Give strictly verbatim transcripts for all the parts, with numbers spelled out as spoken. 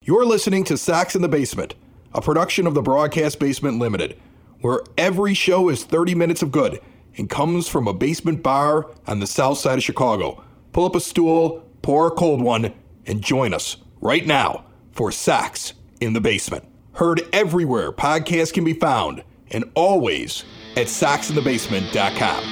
You're listening to Sox in the Basement, a production of the Broadcast Basement Limited, where every show is thirty minutes of good and comes from a basement bar on the south side of Chicago. Pull up a stool, pour a cold one, and join us right now for Sox in the Basement. Heard everywhere podcasts can be found, and always at sox in the basement dot com.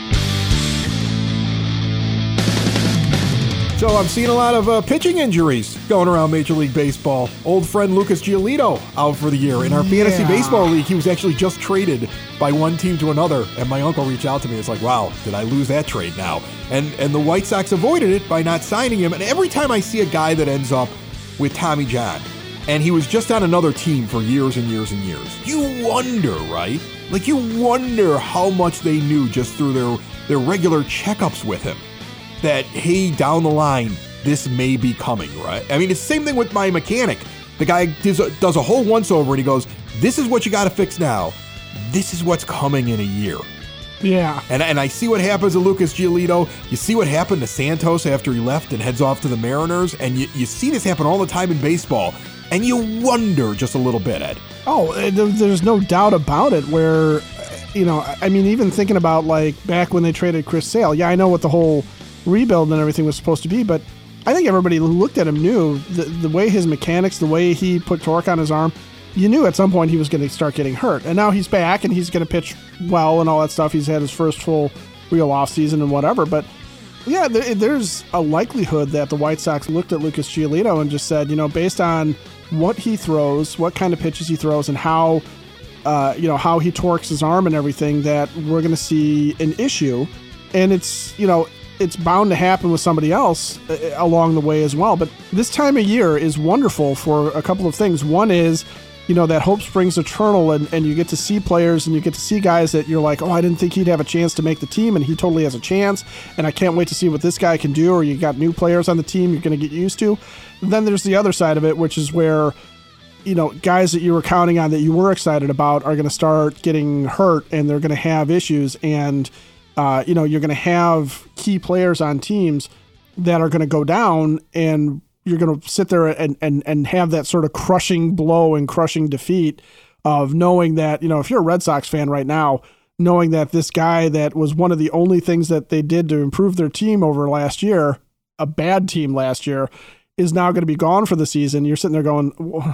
So I'm seeing a lot of uh, pitching injuries going around Major League Baseball. Old friend Lucas Giolito out for the year. In our yeah. fantasy baseball league, he was actually just traded by one team to another, and my uncle reached out to me. It's like, wow, did I lose that trade now? And and the White Sox avoided it by not signing him. And every time I see a guy that ends up with Tommy John, and he was just on another team for years and years and years, you wonder, right? Like, you wonder how much they knew just through their, their regular checkups with him that, hey, down the line, this may be coming, right? I mean, it's the same thing with my mechanic. The guy does a, does a whole once-over, and he goes, this is what you got to fix now. This is what's coming in a year. Yeah. And and I see what happens to Lucas Giolito. You see what happened to Santos after he left and heads off to the Mariners, and you, you see this happen all the time in baseball, and you wonder just a little bit, Ed. Oh, there's no doubt about it where, you know, I mean, even thinking about, like, back when they traded Chris Sale, yeah, I know what the whole rebuild and everything was supposed to be, but I think everybody who looked at him knew the, the way his mechanics, the way he put torque on his arm, you knew at some point he was going to start getting hurt. And now he's back and he's going to pitch well and all that stuff. He's had his first full real offseason and whatever. But yeah, there, there's a likelihood that the White Sox looked at Lucas Giolito and just said, you know, based on what he throws, what kind of pitches he throws, and how, uh, you know, how he torques his arm and everything, that we're going to see an issue. And it's, you know, it's bound to happen with somebody else uh, along the way as well. But this time of year is wonderful for a couple of things. One is, you know, that hope springs eternal, and, and you get to see players and you get to see guys that you're like, oh, I didn't think he'd have a chance to make the team, and he totally has a chance, and I can't wait to see what this guy can do. Or you got new players on the team you're going to get used to. And then there's the other side of it, which is where, you know, guys that you were counting on that you were excited about are going to start getting hurt, and they're going to have issues, and Uh, you know, you're going to have key players on teams that are going to go down, and you're going to sit there and, and, and have that sort of crushing blow and crushing defeat of knowing that, you know, if you're a Red Sox fan right now, knowing that this guy that was one of the only things that they did to improve their team over last year, a bad team last year, is now going to be gone for the season. You're sitting there going,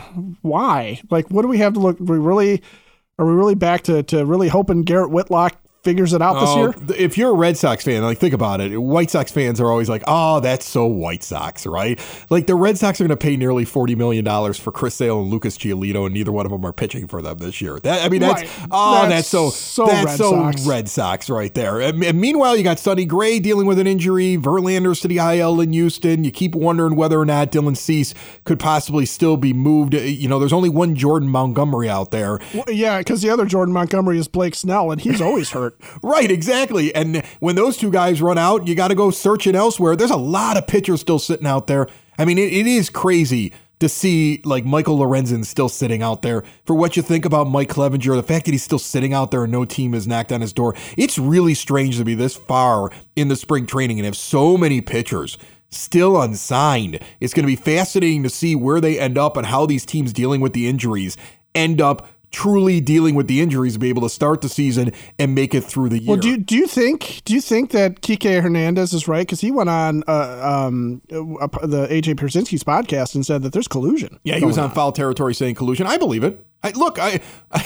why? Like, what do we have to look? We really, are we really back to, to really hoping Garrett Whitlock figures it out this oh, year? If you're a Red Sox fan, like, think about it. White Sox fans are always like, oh, that's so White Sox, right? Like, the Red Sox are going to pay nearly forty million dollars for Chris Sale and Lucas Giolito, and neither one of them are pitching for them this year. That I mean, that's, right. oh, that's, that's so, so that's Red so Sox. Red Sox right there. And, and meanwhile, you got Sonny Gray dealing with an injury, Verlander's to the I L in Houston. You keep wondering whether or not Dylan Cease could possibly still be moved. You know, there's only one Jordan Montgomery out there. Well, yeah, because the other Jordan Montgomery is Blake Snell, and he's always hurt. Right, exactly. Exactly. And when those two guys run out, you got to go searching elsewhere. There's a lot of pitchers still sitting out there. I mean, it, it is crazy to see, like, Michael Lorenzen still sitting out there. For what you think about Mike Clevenger, the fact that he's still sitting out there and no team has knocked on his door, it's really strange to be this far in the spring training and have so many pitchers still unsigned. It's going to be fascinating to see where they end up and how these teams dealing with the injuries end up truly dealing with the injuries to be able to start the season and make it through the year. Well, do you, do you think do you think that Kike Hernandez is right? Because he went on uh, um, uh, the A J Pierzynski's podcast and said that there's collusion. Yeah, he was on, on foul territory saying collusion. I believe it. I, look, I,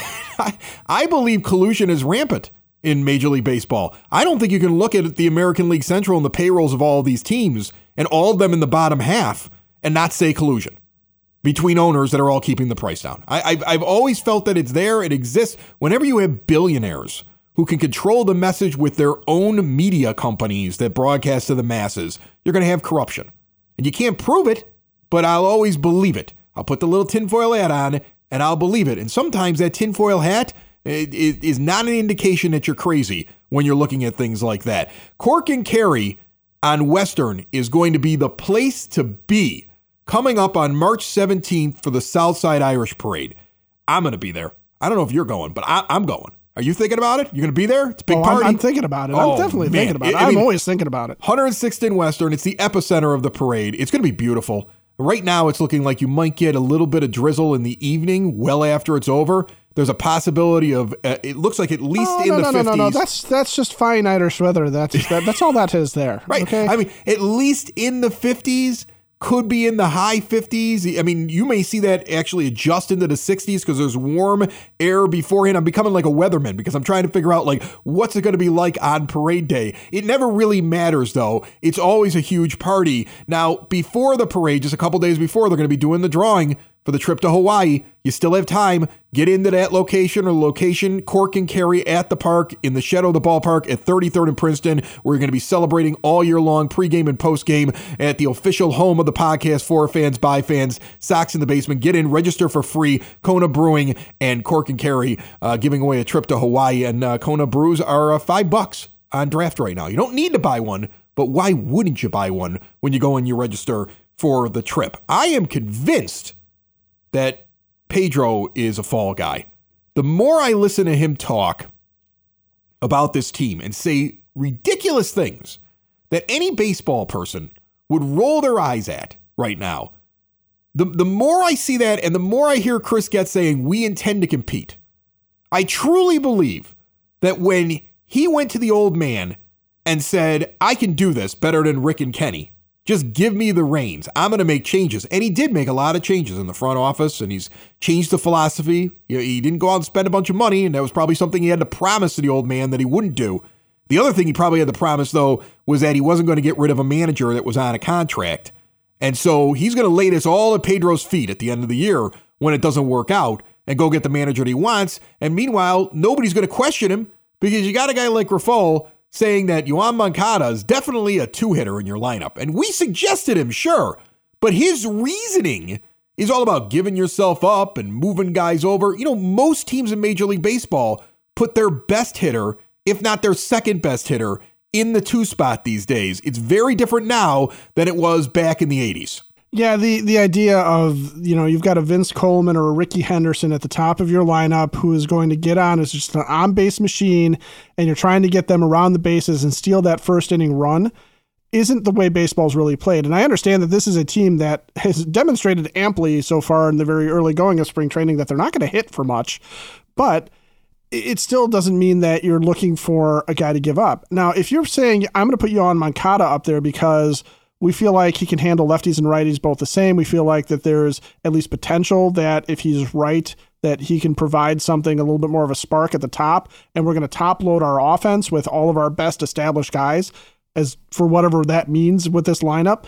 I I believe collusion is rampant in Major League Baseball. I don't think you can look at the American League Central and the payrolls of all of these teams and all of them in the bottom half and not say collusion between owners that are all keeping the price down. I, I've, I've always felt that it's there. It exists. Whenever you have billionaires who can control the message with their own media companies that broadcast to the masses, you're going to have corruption. And you can't prove it, but I'll always believe it. I'll put the little tinfoil hat on and I'll believe it. And sometimes that tinfoil hat is not an indication that you're crazy when you're looking at things like that. Cork and Kerry on Western is going to be the place to be coming up on March seventeenth for the Southside Irish Parade. I'm going to be there. I don't know if you're going, but I, I'm going. Are you thinking about it? You're going to be there? It's a big oh, party. I'm, I'm thinking about it. Oh, I'm definitely man. thinking about it. I I'm mean, always thinking about it. one hundred sixth and Western. It's the epicenter of the parade. It's going to be beautiful. Right now, it's looking like you might get a little bit of drizzle in the evening, well after it's over. There's a possibility of, uh, it looks like at least oh, in no, the no, fifties. No, no, no, that's that's just fine Irish weather. That's that, that's all that is there. Right. Okay? I mean, at least in the fifties, could be in the high fifties. I mean, you may see that actually adjust into the sixties because there's warm air beforehand. I'm becoming like a weatherman because I'm trying to figure out, like, what's it going to be like on parade day? It never really matters, though. It's always a huge party. Now, before the parade, just a couple days before, they're going to be doing the drawing for the trip to Hawaii. You still have time. Get into that location or location, Cork and Kerry at the park in the shadow of the ballpark at thirty-third and Princeton. We're going to be celebrating all year long, pregame and postgame at the official home of the podcast for fans, by fans, Sox in the Basement. Get in, register for free. Kona Brewing and Cork and Kerry uh, giving away a trip to Hawaii. And uh, Kona brews are uh, five bucks on draft right now. You don't need to buy one, but why wouldn't you buy one when you go and you register for the trip? I am convinced that Pedro is a fall guy. The more I listen to him talk about this team and say ridiculous things that any baseball person would roll their eyes at right now, the, the more I see that and the more I hear Chris Getz saying, we intend to compete. I truly believe that when he went to the old man and said, I can do this better than Rick and Kenny, just give me the reins. I'm going to make changes. And he did make a lot of changes in the front office, and he's changed the philosophy. He didn't go out and spend a bunch of money, and that was probably something he had to promise to the old man that he wouldn't do. The other thing he probably had to promise, though, was that he wasn't going to get rid of a manager that was on a contract. And so he's going to lay this all at Pedro's feet at the end of the year when it doesn't work out and go get the manager that he wants. And meanwhile, nobody's going to question him because you got a guy like Grifol saying that Yoan Moncada is definitely a two-hitter in your lineup. And we suggested him, sure, but his reasoning is all about giving yourself up and moving guys over. You know, most teams in Major League Baseball put their best hitter, if not their second best hitter, in the two spot these days. It's very different now than it was back in the eighties. Yeah, the, the idea of, you know, you've got a Vince Coleman or a Ricky Henderson at the top of your lineup who is going to get on as just an on-base machine, and you're trying to get them around the bases and steal that first inning run isn't the way baseball's really played. And I understand that this is a team that has demonstrated amply so far in the very early going of spring training that they're not going to hit for much, but it still doesn't mean that you're looking for a guy to give up. Now, if you're saying, I'm going to put Yoan Moncada up there because we feel like he can handle lefties and righties both the same. We feel like that there's at least potential that if he's right, that he can provide something, a little bit more of a spark at the top. And we're going to top load our offense with all of our best established guys as for whatever that means with this lineup.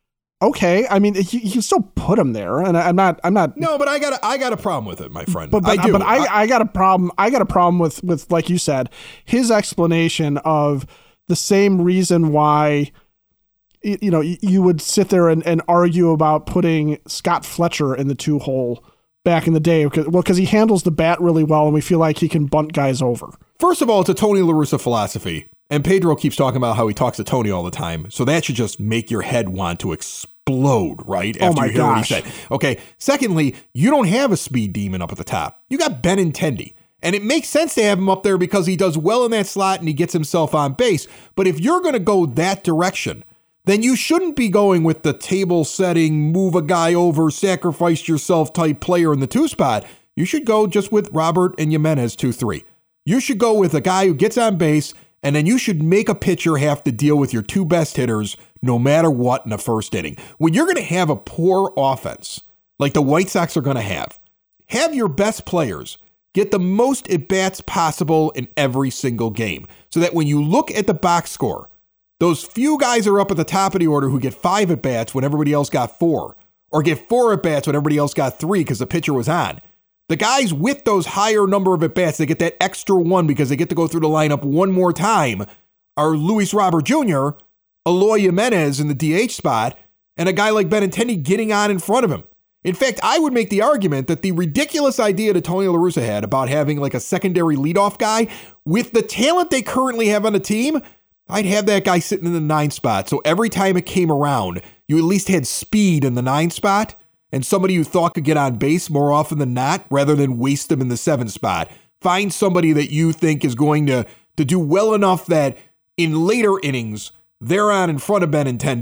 Okay. I mean, you, you can still put him there. And I, I'm not, I'm not. No, but I got a, I got a problem with it, my friend. But, but I do. But I, I got a problem. I got a problem with, with, like you said, his explanation of the same reason why, you know, you would sit there and, and argue about putting Scott Fletcher in the two hole back in the day. Well, because he handles the bat really well and we feel like he can bunt guys over. First of all, it's a Tony La Russa philosophy. And Pedro keeps talking about how he talks to Tony all the time. So that should just make your head want to explode, right? After oh my you hear gosh. what he said. Okay. Secondly, you don't have a speed demon up at the top. You got Benintendi. And it makes sense to have him up there because he does well in that slot and he gets himself on base. But if you're going to go that direction, then you shouldn't be going with the table setting, move a guy over, sacrifice yourself type player in the two spot. You should go just with Robert and Jimenez two three. You should go with a guy who gets on base, and then you should make a pitcher have to deal with your two best hitters no matter what in the first inning. When you're going to have a poor offense, like the White Sox are going to have, have your best players get the most at-bats possible in every single game so that when you look at the box score, those few guys are up at the top of the order who get five at-bats when everybody else got four, or get four at-bats when everybody else got three because the pitcher was on. The guys with those higher number of at-bats, they get that extra one because they get to go through the lineup one more time, are Luis Robert Junior, Eloy Jimenez in the D H spot, and a guy like Benintendi getting on in front of him. In fact, I would make the argument that the ridiculous idea that Tony La Russa had about having like a secondary leadoff guy, with the talent they currently have on the team, I'd have that guy sitting in the nine spot. So every time it came around, you at least had speed in the nine spot and somebody you thought could get on base more often than not, rather than waste them in the seven spot. Find somebody that you think is going to, to do well enough that in later innings, they're on in front of Benintendi,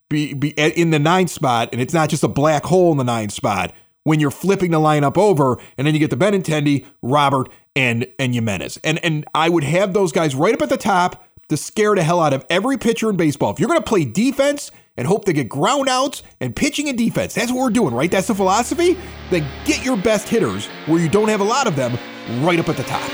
be, be in the ninth spot, and it's not just a black hole in the ninth spot when you're flipping the lineup over, and then you get the Benintendi, Robert, and and Jimenez. And and I would have those guys right up at the top to scare the hell out of every pitcher in baseball. If you're going to play defense and hope to get ground outs and pitching and defense, that's what we're doing, right? That's the philosophy. Then get your best hitters where you don't have a lot of them right up at the top.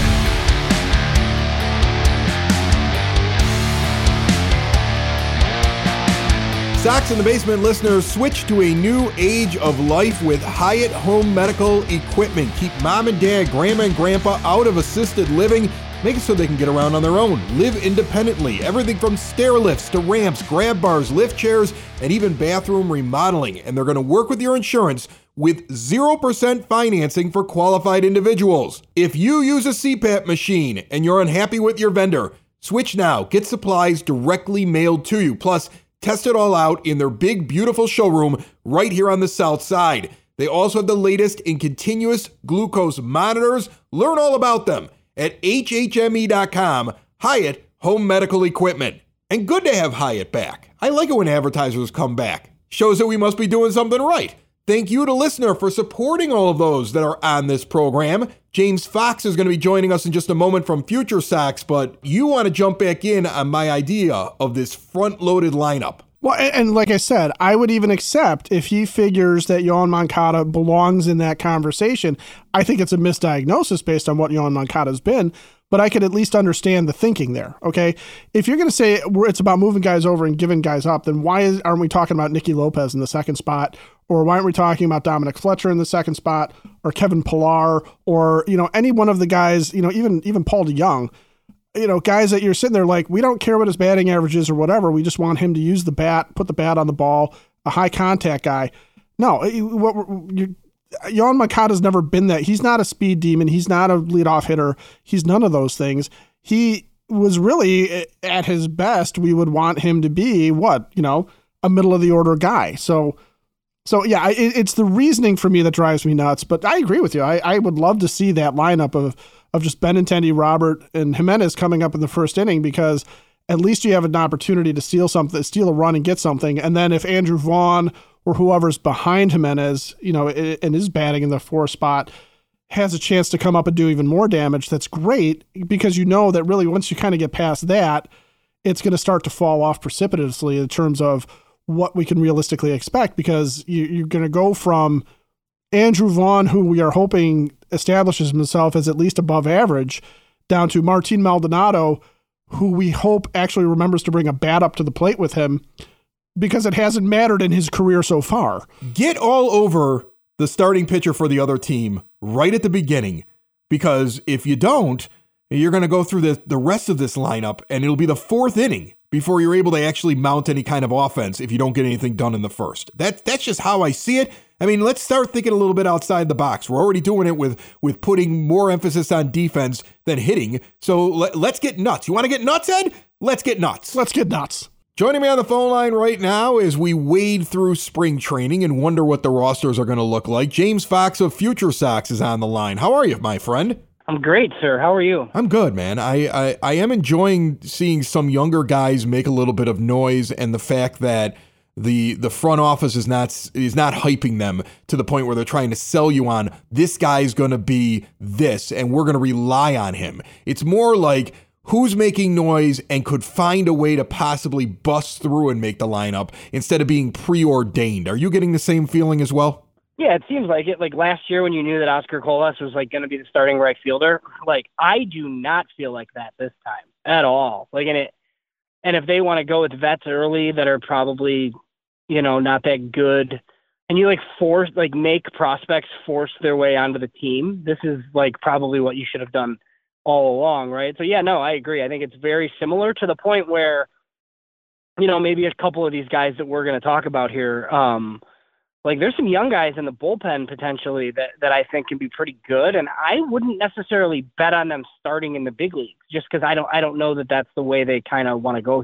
Sox in the Basement listeners, switch to a new age of life with Hyatt Home Medical Equipment. Keep mom and dad, grandma and grandpa out of assisted living. Make it so they can get around on their own. Live independently. Everything from stair lifts to ramps, grab bars, lift chairs, and even bathroom remodeling. And they're going to work with your insurance with zero percent financing for qualified individuals. If you use a C PAP machine and you're unhappy with your vendor, switch now. Get supplies directly mailed to you. Plus, test it all out in their big, beautiful showroom right here on the south side. They also have the latest in continuous glucose monitors. Learn all about them at H H M E dot com, Hyatt Home Medical Equipment. And good to have Hyatt back. I like it when advertisers come back. Shows that we must be doing something right. Thank you to listener for supporting all of those that are on this program. James Fox is going to be joining us in just a moment from Future Sox, but you want to jump back in on my idea of this front-loaded lineup. Well, and, and like I said, I would even accept if he figures that Yoan Moncada belongs in that conversation. I think it's a misdiagnosis based on what Yoan Moncada's been, but I could at least understand the thinking there, okay? If you're going to say it's about moving guys over and giving guys up, then why is, aren't we talking about Nicky Lopez in the second spot? Or why aren't we talking about Dominic Fletcher in the second spot, or Kevin Pillar, or, you know, any one of the guys, you know, even even Paul DeJong, you know, guys that you're sitting there like, we don't care what his batting average is or whatever. We just want him to use the bat, put the bat on the ball, a high contact guy. No, what you Yoan Moncada's never been that. He's not a speed demon. He's not a leadoff hitter. He's none of those things. He was really at his best. We would want him to be what, you know, a middle of the order guy. So, so yeah, it, it's the reasoning for me that drives me nuts, but I agree with you. I, I would love to see that lineup of, of just Benintendi, Robert, and Jimenez coming up in the first inning, because at least you have an opportunity to steal something, steal a run and get something. And then if Andrew Vaughn or whoever's behind Jimenez, you know, and is batting in the fourth spot, has a chance to come up and do even more damage, that's great, because you know that really once you kind of get past that, it's going to start to fall off precipitously in terms of what we can realistically expect, because you, you're going to go from Andrew Vaughn, who we are hoping establishes himself as at least above average, down to Martin Maldonado, who we hope actually remembers to bring a bat up to the plate with him, because it hasn't mattered in his career so far. Get all over the starting pitcher for the other team right at the beginning, because if you don't, you're going to go through the, the rest of this lineup, and it'll be the fourth inning before you're able to actually mount any kind of offense if you don't get anything done in the first. That, that's just how I see it. I mean, let's start thinking a little bit outside the box. We're already doing it with, with putting more emphasis on defense than hitting. So let, let's get nuts. You want to get nuts, Ed? Let's get nuts. Let's get nuts. Joining me on the phone line right now as we wade through spring training and wonder what the rosters are going to look like, James Fox of Future Sox is on the line. How are you, my friend? I'm great, sir. How are you? I'm good, man. I, I, I am enjoying seeing some younger guys make a little bit of noise, and the fact that the the front office is not is not hyping them to the point where they're trying to sell you on this guy's going to be this, and we're going to rely on him. It's more like who's making noise and could find a way to possibly bust through and make the lineup instead of being preordained. Are you getting the same feeling as well? Yeah, it seems like it. Like last year when you knew that Oscar Colas was like going to be the starting right fielder, like I do not feel like that this time at all. Like in it, and if they want to go with vets early that are probably, you know, not that good, and you like force like make prospects force their way onto the team, this is like probably what you should have done all along, right? So yeah, no, I agree. I think it's very similar to the point where, you know, maybe a couple of these guys that we're going to talk about here, um, like there's some young guys in the bullpen potentially that, that I think can be pretty good. And I wouldn't necessarily bet on them starting in the big leagues just because I don't, I don't know that that's the way they kind of want to go here.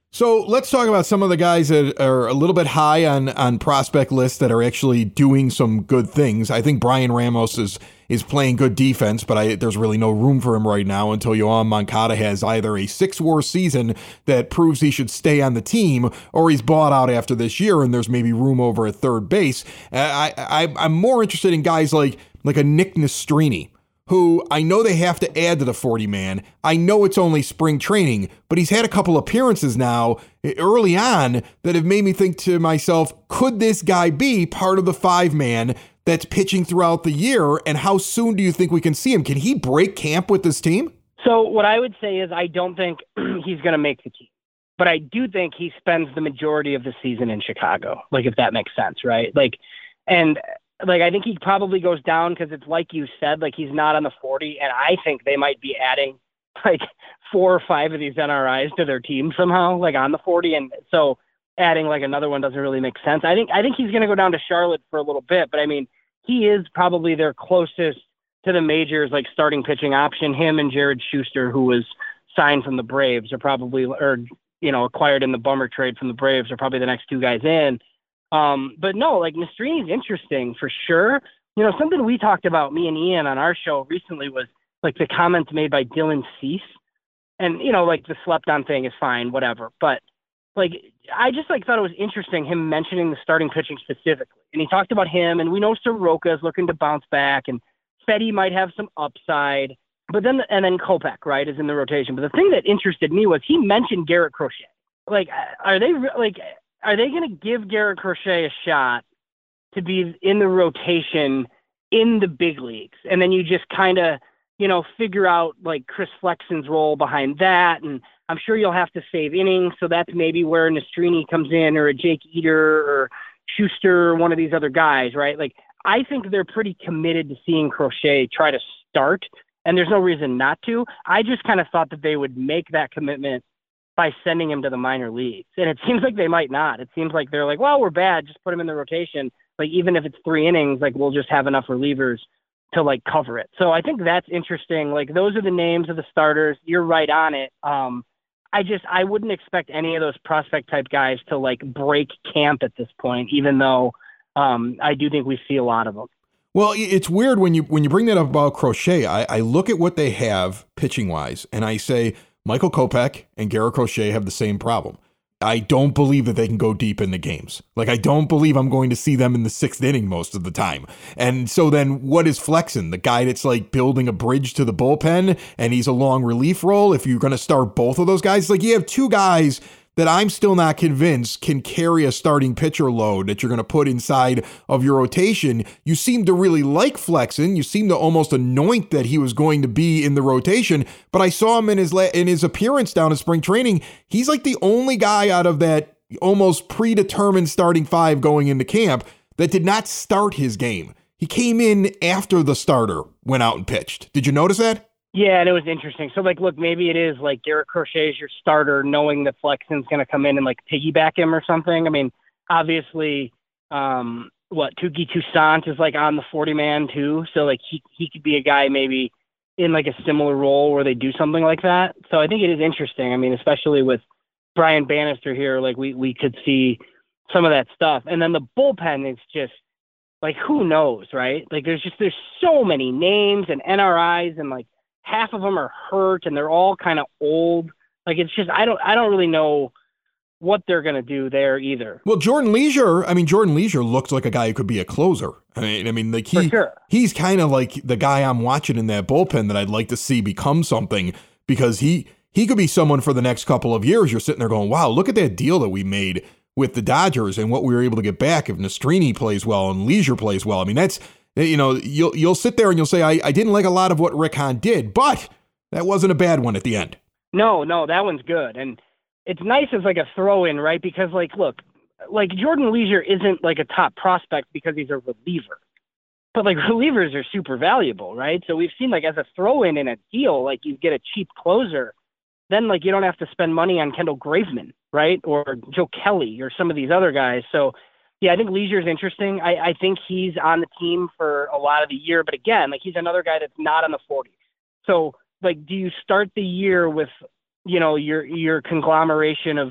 So let's talk about some of the guys that are a little bit high on, on prospect lists that are actually doing some good things. I think Brian Ramos is is playing good defense, but I, there's really no room for him right now until Yoan Moncada has either a six-war season that proves he should stay on the team, or he's bought out after this year and there's maybe room over at third base. I, I, I'm more interested in guys like like a Nick Nastrini, who I know they have to add to the forty-man. I know it's only spring training, but he's had a couple appearances now early on that have made me think to myself, could this guy be part of the five-man that's pitching throughout the year, and how soon do you think we can see him? Can he break camp with this team? So what I would say is I don't think he's going to make the team, but I do think he spends the majority of the season in Chicago, like if that makes sense, right? Like, and Like, I think he probably goes down because it's like you said, like he's not on the forty, and I think they might be adding like four or five of these N R Is to their team somehow, like on the forty, and so adding like another one doesn't really make sense. I think I think he's going to go down to Charlotte for a little bit, but I mean, he is probably their closest to the majors, like starting pitching option. Him and Jared Schuster, who was signed from the Braves, are probably, or you know, acquired in the Bummer trade from the Braves, are probably the next two guys in. Um, but no, like Nastrini is interesting for sure. You know, something we talked about, me and Ian on our show recently, was like the comments made by Dylan Cease. And, you know, like the slept on thing is fine, whatever. But like, I just like thought it was interesting him mentioning the starting pitching specifically. And he talked about him, and we know Soroka is looking to bounce back, and Fetty might have some upside. But then, and then Kopech, right, is in the rotation. But the thing that interested me was he mentioned Garrett Crochet. Like, are they like, Are they going to give Garrett Crochet a shot to be in the rotation in the big leagues? And then you just kind of, you know, figure out like Chris Flexen's role behind that. And I'm sure you'll have to save innings. So that's maybe where Nastrini comes in, or a Jake Eater or Schuster or one of these other guys, right? Like, I think they're pretty committed to seeing Crochet try to start, and there's no reason not to. I just kind of thought that they would make that commitment by sending him to the minor leagues. And it seems like they might not. It seems like they're like, well, we're bad, just put him in the rotation. Like, even if it's three innings, like we'll just have enough relievers to like cover it. So I think that's interesting. Like, those are the names of the starters. You're right on it. Um, I just, I wouldn't expect any of those prospect type guys to like break camp at this point, even though um, I do think we see a lot of them. Well, it's weird when you, when you bring that up about Crochet. I, I look at what they have pitching wise, and I say, Michael Kopech and Garrett Crochet have the same problem. I don't believe that they can go deep in the games. Like, I don't believe I'm going to see them in the sixth inning most of the time. And so then what is Flexen? The guy that's like building a bridge to the bullpen, and he's a long relief role. If you're going to start both of those guys, like, you have two guys that I'm still not convinced can carry a starting pitcher load that you're going to put inside of your rotation. You seem to really like Flexen. You seem to almost anoint that he was going to be in the rotation, but I saw him in his la- in his appearance down in spring training. He's like the only guy out of that almost predetermined starting five going into camp that did not start his game. He came in after the starter went out and pitched. Did you notice that? Yeah, and it was interesting. So, like, look, maybe it is like Garrett Crochet is your starter, knowing that Flexen's going to come in and like piggyback him or something. I mean, obviously, um, what Touki Toussaint is like on the forty man too, so like he he could be a guy maybe in like a similar role where they do something like that. So I think it is interesting. I mean, especially with Brian Bannister here, like we we could see some of that stuff. And then the bullpen is just like, who knows, right? Like, there's just there's so many names and N R Is, and like half of them are hurt, and they're all kind of old. Like, it's just, I don't, I don't really know what they're going to do there either. Well, Jordan Leisure, I mean, Jordan Leisure looked like a guy who could be a closer. I mean, I mean, like he, sure. he's kind of like the guy I'm watching in that bullpen that I'd like to see become something, because he, he could be someone for the next couple of years. You're sitting there going, wow, look at that deal that we made with the Dodgers and what we were able to get back if Nastrini plays well and Leisure plays well. I mean, that's, you know, you'll you'll sit there and you'll say, I, I didn't like a lot of what Rick Hahn did, but that wasn't a bad one at the end. No, no, that one's good. And it's nice as like a throw in, right? Because like, look, like Jordan Leisure isn't like a top prospect because he's a reliever, but like relievers are super valuable, right? So we've seen like as a throw in in a deal, like you get a cheap closer, then like you don't have to spend money on Kendall Graveman, right? Or Joe Kelly or some of these other guys. So yeah, I think Leisure's interesting. I, I think he's on the team for a lot of the year, but again, like he's another guy that's not on the forty. So like, do you start the year with, you know, your your conglomeration of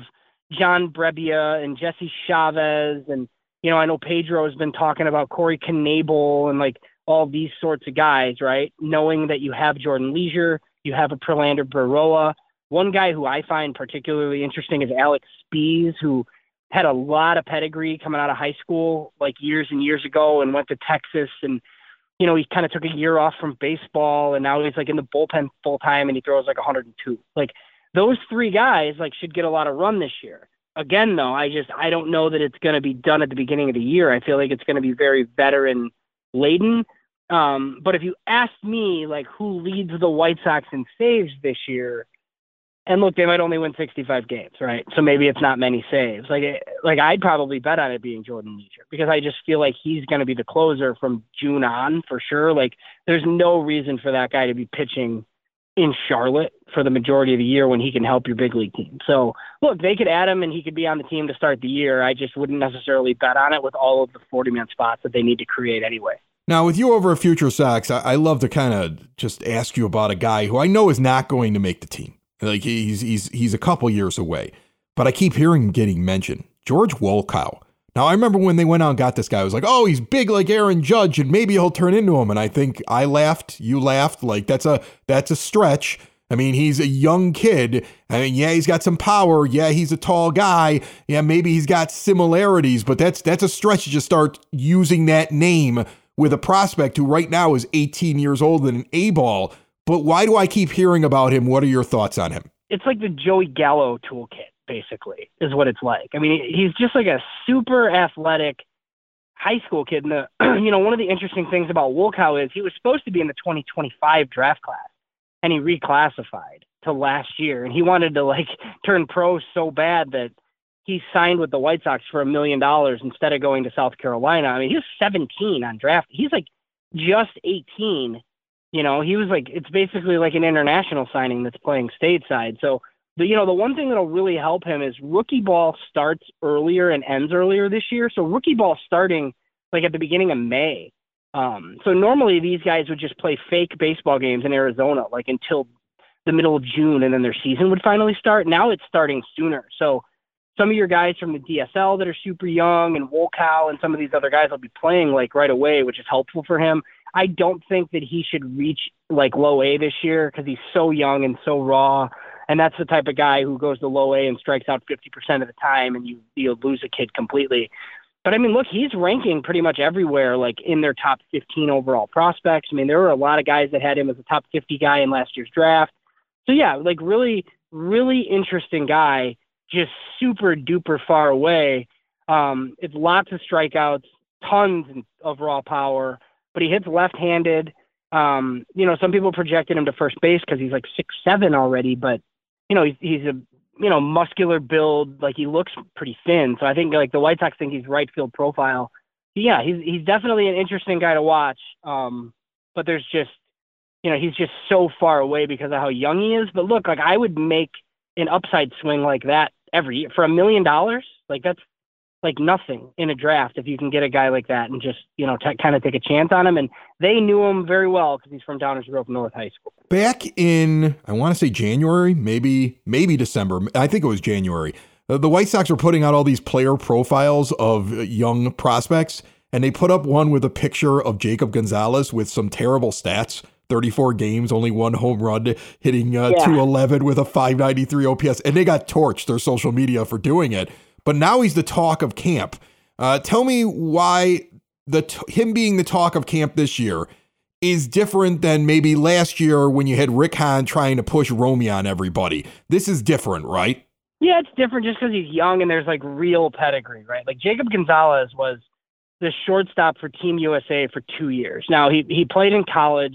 John Brebbia and Jesse Chavez. And, you know, I know Pedro has been talking about Corey Knable and like all these sorts of guys, right? Knowing that you have Jordan Leisure, you have a Prelander Baroa. One guy who I find particularly interesting is Alex Spees, who had a lot of pedigree coming out of high school, like years and years ago, and went to Texas. And, you know, he kind of took a year off from baseball, and now he's like in the bullpen full time, and he throws like one hundred two. Like those three guys, like should get a lot of run this year. Again, though, I just, I don't know that it's going to be done at the beginning of the year. I feel like it's going to be very veteran laden. Um, but if you asked me, like, who leads the White Sox in saves this year, and look, they might only win sixty-five games, right? So maybe it's not many saves. Like, like I'd probably bet on it being Jordan Leisure because I just feel like he's going to be the closer from June on for sure. Like, there's no reason for that guy to be pitching in Charlotte for the majority of the year when he can help your big league team. So, look, they could add him and he could be on the team to start the year. I just wouldn't necessarily bet on it with all of the forty-man spots that they need to create anyway. Now, with you over at Future Sox, I, I love to kind of just ask you about a guy who I know is not going to make the team. Like he's he's he's a couple years away, but I keep hearing him getting mentioned. George Wolkow. Now, I remember when they went out and got this guy, I was like, oh, he's big like Aaron Judge, and maybe he'll turn into him. And I think I laughed, you laughed. Like that's a that's a stretch. I mean, he's a young kid. I mean, yeah, he's got some power. Yeah, he's a tall guy. Yeah, maybe he's got similarities, but that's that's a stretch to just start using that name with a prospect who right now is eighteen years old and an A-ball. But why do I keep hearing about him? What are your thoughts on him? It's like the Joey Gallo toolkit, basically, is what it's like. I mean, he's just like a super athletic high school kid. And, the, you know, one of the interesting things about Wolkow is he was supposed to be in the twenty twenty-five draft class, and he reclassified to last year. And he wanted to, like, turn pro so bad that he signed with the White Sox for a million dollars instead of going to South Carolina. I mean, he was seventeen on draft. He's, like, just eighteen. You know, he was like, it's basically like an international signing that's playing stateside. So, the, you know, the one thing that'll really help him is rookie ball starts earlier and ends earlier this year. So rookie ball starting like at the beginning of May. Um, so normally these guys would just play fake baseball games in Arizona, like until the middle of June, and then their season would finally start. Now it's starting sooner. So some of your guys from the D S L that are super young and Wolkow and some of these other guys will be playing like right away, which is helpful for him. I don't think that he should reach like low A this year because he's so young and so raw. And that's the type of guy who goes to low A and strikes out fifty percent of the time, and you, you'll lose a kid completely. But I mean, look, he's ranking pretty much everywhere, like in their top fifteen overall prospects. I mean, there were a lot of guys that had him as a top fifty guy in last year's draft. So yeah, like really, really interesting guy, just super duper far away. Um, it's lots of strikeouts, tons of raw power. But he hits left-handed. Um, you know, some people projected him to first base because he's like six seven already, but, you know, he's, he's a, you know, muscular build. Like, he looks pretty thin. So I think, like, the White Sox think he's right field profile. Yeah, he's he's definitely an interesting guy to watch. Um, but there's just, you know, he's just so far away because of how young he is. But look, like, I would make an upside swing like that every year. For a million dollars, like, that's like nothing in a draft if you can get a guy like that and just, you know, t- kind of take a chance on him. And they knew him very well because he's from Downers Grove North High School. Back in, I want to say January, maybe, maybe December. I think it was January. Uh, the White Sox were putting out all these player profiles of young prospects, and they put up one with a picture of Jacob Gonzalez with some terrible stats. thirty-four games, only one home run, hitting uh, yeah. two eleven with a five ninety-three O P S. And they got torched, their social media, for doing it. But now he's the talk of camp. Uh, tell me why the t- him being the talk of camp this year is different than maybe last year when you had Rick Hahn trying to push Romy on everybody. This is different, right? Yeah, it's different just because he's young and there's like real pedigree, right? Like Jacob Gonzalez was the shortstop for Team U S A for two years. Now he he played in college,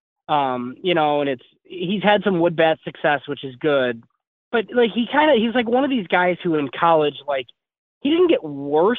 um, you know, and it's he's had some wood bat success, which is good. But, like, he kind of, he's like one of these guys who in college, like, he didn't get worse,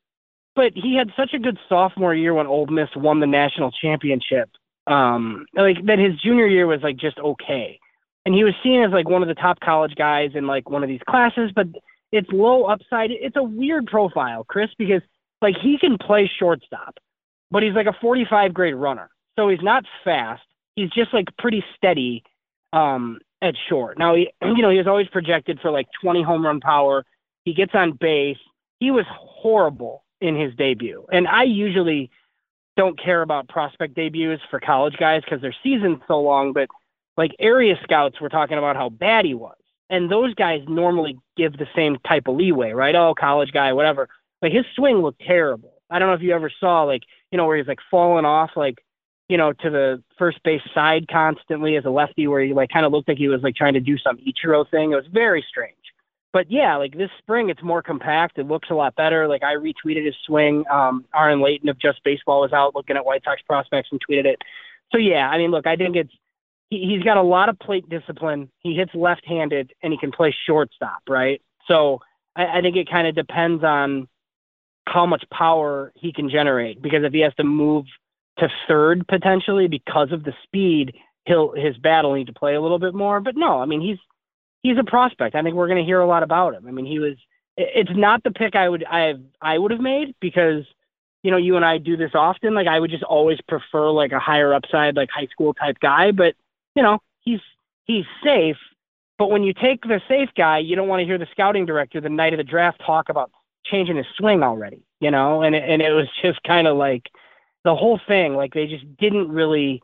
but he had such a good sophomore year when Ole Miss won the national championship. Um, like, that his junior year was, like, just okay. And he was seen as, like, one of the top college guys in, like, one of these classes, but it's low upside. It's a weird profile, Chris, because, like, he can play shortstop, but he's, like, a forty-five grade runner. So he's not fast. He's just, like, pretty steady. Um, at short. Now, he, you know, he was always projected for like twenty home run power He gets on base. He was horrible in his debut. And I usually don't care about prospect debuts for college guys because their season's so long, but like area scouts were talking about how bad he was. And those guys normally give the same type of leeway, right? Oh, college guy, whatever. Like his swing looked terrible. I don't know if you ever saw like, you know, where he's like falling off, like, you know, to the first base side constantly as a lefty where he like kind of looked like he was like trying to do some Ichiro thing. It was very strange. But yeah, like this spring, it's more compact. It looks a lot better. Like I retweeted his swing. Um, Aaron Layton of Just Baseball was out looking at White Sox prospects and tweeted it. So yeah, I mean, look, I think it's, he, he's got a lot of plate discipline. He hits left-handed and he can play shortstop, right? So I, I think it kind of depends on how much power he can generate, because if he has to move to third potentially because of the speed, he'll, his bat will need to play a little bit more. But no, I mean, he's, he's a prospect. I think we're going to hear a lot about him. I mean, he was, it's not the pick I would, I I would have made because, you know, you and I do this often. Like I would just always prefer like a higher upside, like high school type guy, but you know, he's, he's safe. But when you take the safe guy, you don't want to hear the scouting director the night of the draft talk about changing his swing already, you know? And it, and it was just kind of like the whole thing, like they just didn't really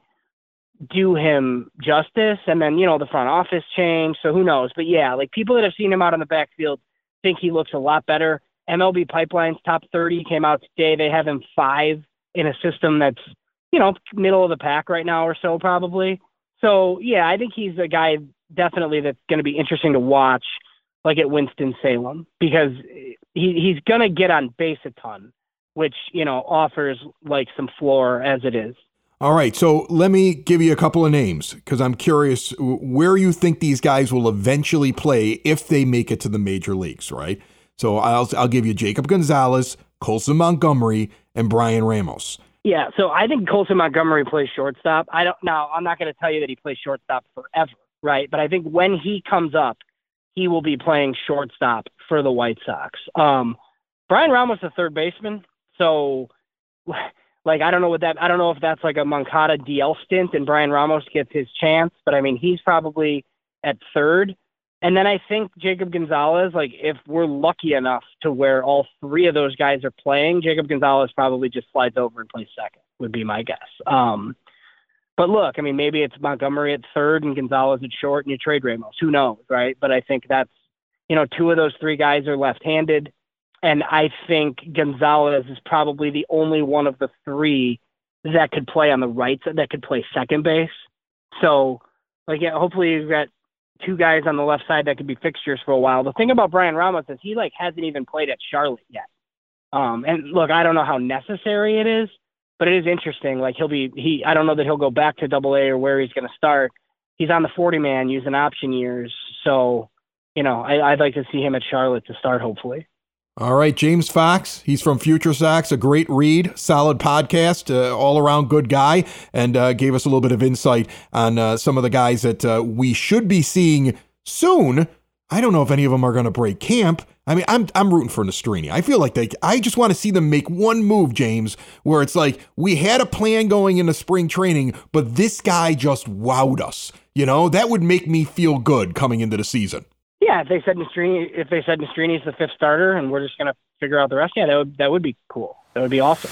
do him justice. And then, you know, the front office changed, so who knows? But yeah, like people that have seen him out on the backfield think he looks a lot better. M L B Pipeline's top thirty came out today. They have him five in a system that's, you know, middle of the pack right now or so probably. So yeah, I think he's a guy definitely that's going to be interesting to watch, like at Winston-Salem, because he, he's going to get on base a ton, which, you know, offers like some floor as it is. All right, so let me give you a couple of names because I'm curious where you think these guys will eventually play if they make it to the major leagues, right? So I'll I'll give you Jacob Gonzalez, Colson Montgomery, and Brian Ramos. Yeah, so I think Colson Montgomery plays shortstop. I don't now. I'm not going to tell you that he plays shortstop forever, right? But I think when he comes up, he will be playing shortstop for the White Sox. Um, Brian Ramos is a third baseman, so. Like, I don't know what that, I don't know if that's like a Moncada D L stint and Brian Ramos gets his chance, but I mean, he's probably at third. And then I think Jacob Gonzalez, like if we're lucky enough to where all three of those guys are playing, Jacob Gonzalez probably just slides over and plays second would be my guess. Um, but look, I mean, maybe it's Montgomery at third and Gonzalez at short and you trade Ramos, who knows? Right. But I think that's, you know, two of those three guys are left-handed. And I think Gonzalez is probably the only one of the three that could play on the right side, that could play second base. So, like, yeah, hopefully you've got two guys on the left side that could be fixtures for a while. The thing about Brian Ramos is he, like, hasn't even played at Charlotte yet. Um, and, look, I don't know how necessary it is, but it is interesting. Like, he'll be – he. I don't know that he'll go back to double A or where he's going to start. He's on the forty-man using option years. So, you know, I, I'd like to see him at Charlotte to start, hopefully. All right, James Fox, he's from Future Sox, a great read, solid podcast, uh, all-around good guy, and uh, gave us a little bit of insight on uh, some of the guys that uh, we should be seeing soon. I don't know if any of them are going to break camp. I mean, I'm I'm rooting for Nastrini. I feel like they. I just want to see them make one move, James, where it's like we had a plan going into spring training, but this guy just wowed us. You know, that would make me feel good coming into the season. Yeah, if they said Nastrini, if they said Nastrini's the fifth starter, and we're just gonna figure out the rest, yeah, that would that would be cool. That would be awesome.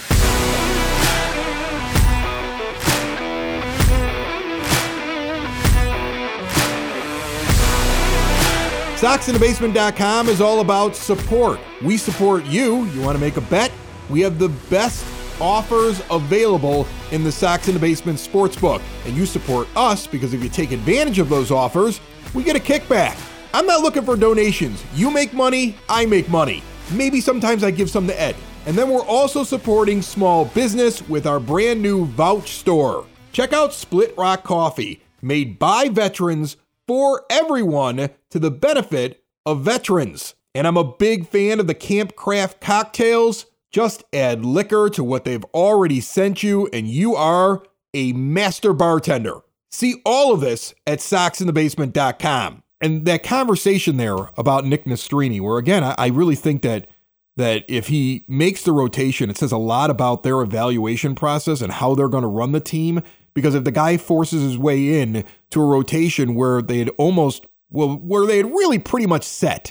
Sox in the Basement dot com is all about support. We support you. You want to make a bet? We have the best offers available in the Sox in the Basement Sportsbook, and you support us because if you take advantage of those offers, we get a kickback. I'm not looking for donations. You make money, I make money. Maybe sometimes I give some to Ed. And then we're also supporting small business with our brand new Vouch store. Check out Split Rock Coffee, made by veterans for everyone to the benefit of veterans. And I'm a big fan of the Camp Craft cocktails. Just add liquor to what they've already sent you and you are a master bartender. See all of this at Sox in the Basement dot com. And that conversation there about Nick Nastrini, where again, I, I really think that that if he makes the rotation, it says a lot about their evaluation process and how they're going to run the team. Because if the guy forces his way in to a rotation where they had almost, well, where they had really pretty much set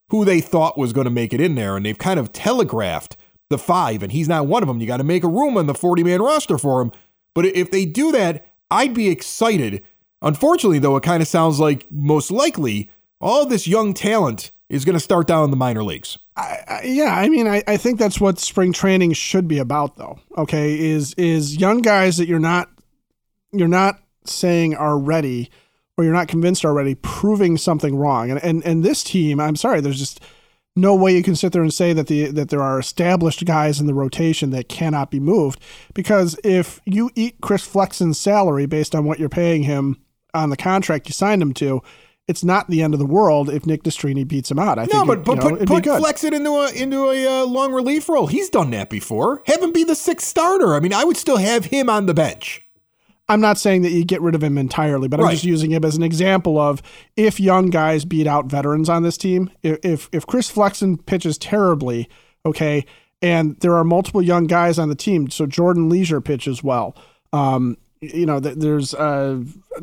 who they thought was going to make it in there, and they've kind of telegraphed the five, and he's not one of them. You got to make a room on the forty-man roster for him. But if they do that, I'd be excited. Unfortunately, though, it kind of sounds like most likely all this young talent is going to start down in the minor leagues. I, I, yeah, I mean, I, I think that's what spring training should be about, though. Okay, is is young guys that you're not you're not saying are ready, or you're not convinced are ready, proving something wrong. And and and this team, I'm sorry, there's just no way you can sit there and say that the that there are established guys in the rotation that cannot be moved. Because if you eat Chris Flexen's salary based on what you're paying him on the contract you signed him to, it's not the end of the world if Nick Nastrini beats him out. I think no, but, it, but you know, put, put Flexen into a into a uh, long relief role. He's done that before. Have him be the sixth starter. I mean, I would still have him on the bench. I'm not saying that you get rid of him entirely, but I'm right. just using him as an example of if young guys beat out veterans on this team. If if, if Chris Flexen pitches terribly, okay, and there are multiple young guys on the team, so Jordan Leisure pitches well. Um, you know, there's uh,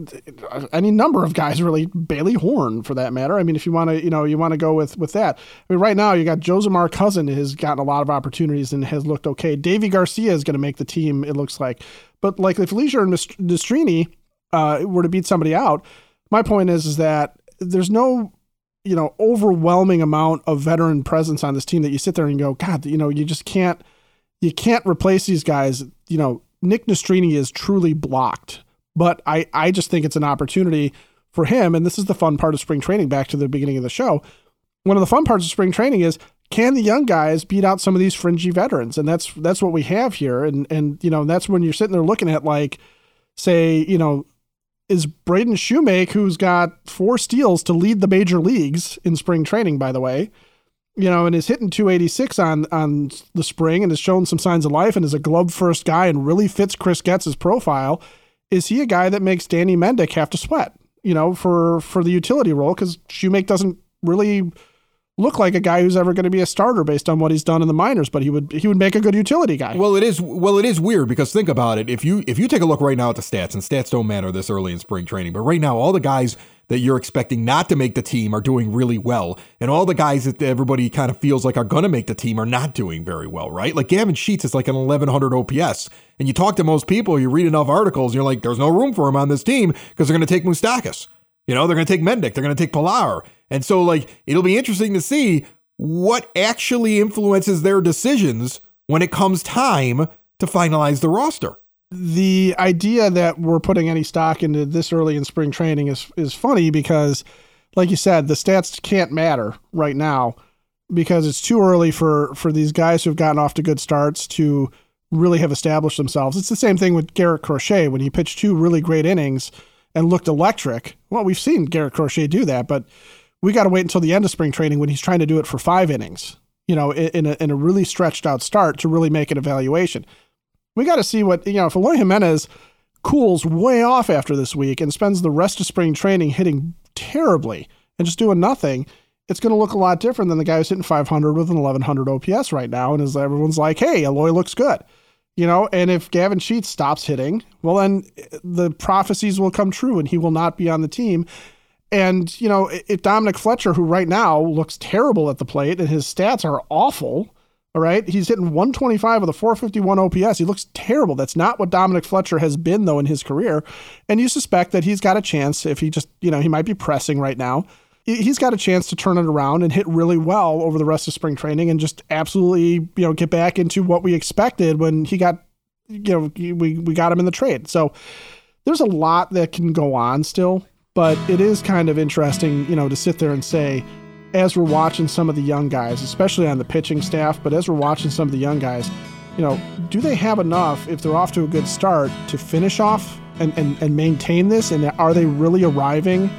any number of guys, really. Bailey Horn, for that matter. I mean, if you want to, you know, you want to go with with that. I mean, right now you got Josemar Cousin has gotten a lot of opportunities and has looked okay. Davy Garcia is going to make the team, it looks like. But like if Leisure and Nastrini uh, were to beat somebody out, my point is is that there's no, you know, overwhelming amount of veteran presence on this team that you sit there and go, God, you know, you just can't, you can't replace these guys. You know, Nick Nastrini is truly blocked, but I, I just think it's an opportunity for him. And this is the fun part of spring training, back to the beginning of the show. One of the fun parts of spring training is, can the young guys beat out some of these fringy veterans? And that's, that's what we have here. And, and, you know, that's when you're sitting there looking at, like, say, you know, is Braden Shoemake, who's got four steals to lead the major leagues in spring training, by the way, you know, and is hitting two eighty-six on, on the spring and has shown some signs of life and is a glove first guy and really fits Chris Getz's profile. Is he a guy that makes Danny Mendick have to sweat, you know, for, for the utility role? Because Shoemake doesn't really look like a guy who's ever going to be a starter based on what he's done in the minors, but he would he would make a good utility guy. Well, it is well, it is weird because think about it. If you if you take a look right now at the stats, and stats don't matter this early in spring training, but right now all the guys that you're expecting not to make the team are doing really well, and all the guys that everybody kind of feels like are going to make the team are not doing very well, right? Like Gavin Sheets is like an eleven hundred O P S, and you talk to most people, you read enough articles, and you're like, there's no room for him on this team because they're going to take Moustakas. You know, they're going to take Mendick. They're going to take Pilar. And so, like, it'll be interesting to see what actually influences their decisions when it comes time to finalize the roster. The idea that we're putting any stock into this early in spring training is is funny because, like you said, the stats can't matter right now because it's too early for, for these guys who've gotten off to good starts to really have established themselves. It's the same thing with Garrett Crochet when he pitched two really great innings and looked electric. Well, we've seen Garrett Crochet do that, but we got to wait until the end of spring training when he's trying to do it for five innings, you know, in a, in a really stretched out start to really make an evaluation. We got to see what, you know, if Eloy Jimenez cools way off after this week and spends the rest of spring training hitting terribly and just doing nothing, it's going to look a lot different than the guy who's hitting five hundred with an eleven hundred O P S right now. And as everyone's like, hey, Eloy looks good. You know, and if Gavin Sheets stops hitting, well, then the prophecies will come true and he will not be on the team. And, you know, if Dominic Fletcher, who right now looks terrible at the plate and his stats are awful, all right, he's hitting one twenty-five with a four fifty-one O P S. He looks terrible. That's not what Dominic Fletcher has been, though, in his career. And you suspect that he's got a chance if he just, you know, he might be pressing right now. He's got a chance to turn it around and hit really well over the rest of spring training and just absolutely, you know, get back into what we expected when he got, you know, we, we got him in the trade. So there's a lot that can go on still, but it is kind of interesting, you know, to sit there and say, as we're watching some of the young guys, especially on the pitching staff, but as we're watching some of the young guys, you know, do they have enough, if they're off to a good start, to finish off and, and, and maintain this? And are they really arriving?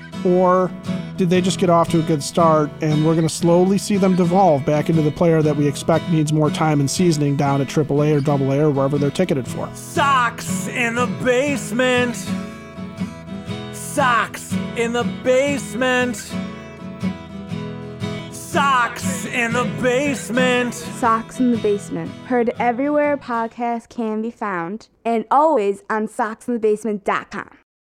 Or did they just get off to a good start and we're going to slowly see them devolve back into the player that we expect needs more time and seasoning down at triple A or double A or wherever they're ticketed for? Socks in the basement. Socks in the basement. Socks in the basement. Socks in the Basement. Heard everywhere podcasts can be found and always on socks in the basement dot com.